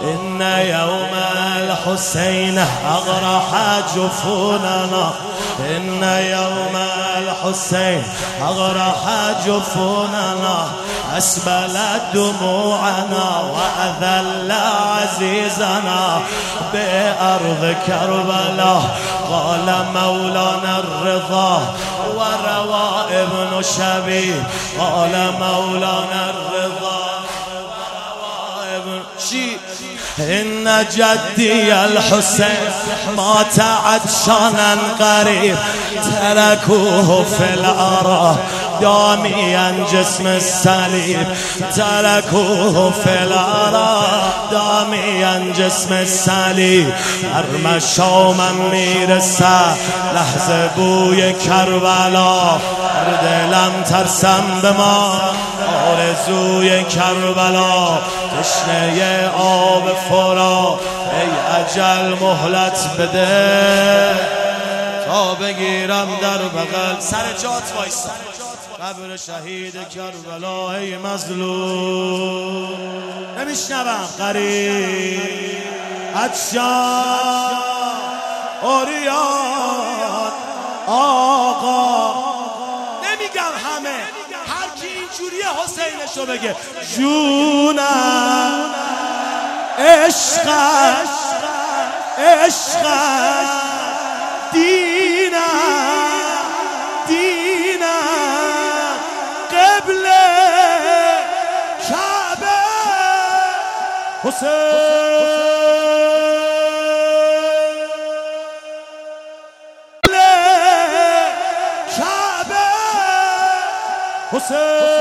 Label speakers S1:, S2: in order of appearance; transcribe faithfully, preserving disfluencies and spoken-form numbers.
S1: إن يوم الحسين أغرح جفوننا، إن يوم الحسين أغرح جفوننا، أسبلت دموعنا وأذل عزيزنا بأرض كربلاء. قال مولانا الرضا وروى ابن شبيب، قال مولانا الرضا وروى ابن شبيب إن جدي الحسين مات عطشانا قريب، تركوه في الأراضي داميا جسم الصليب، تركوه في الأراضي داميا جسم الصليب. هر مشامم میرسه لحظه بوی کربلا، هر دلم ترسم به ما آرزوی کربلا. تشنه آب فرات ای اجل مهلت بده، تا بگیرم در بغل سر جات وایسا قبر شهید کربلا. ای مظلوم نمیشنوم قریب عطشان اوریان آقا، نمیگم همه، هر کی اینجوریه حسینشو بگه. جونم عشقش عشقش دینم دینم قبل کعبه حسین قبل کعبه حسین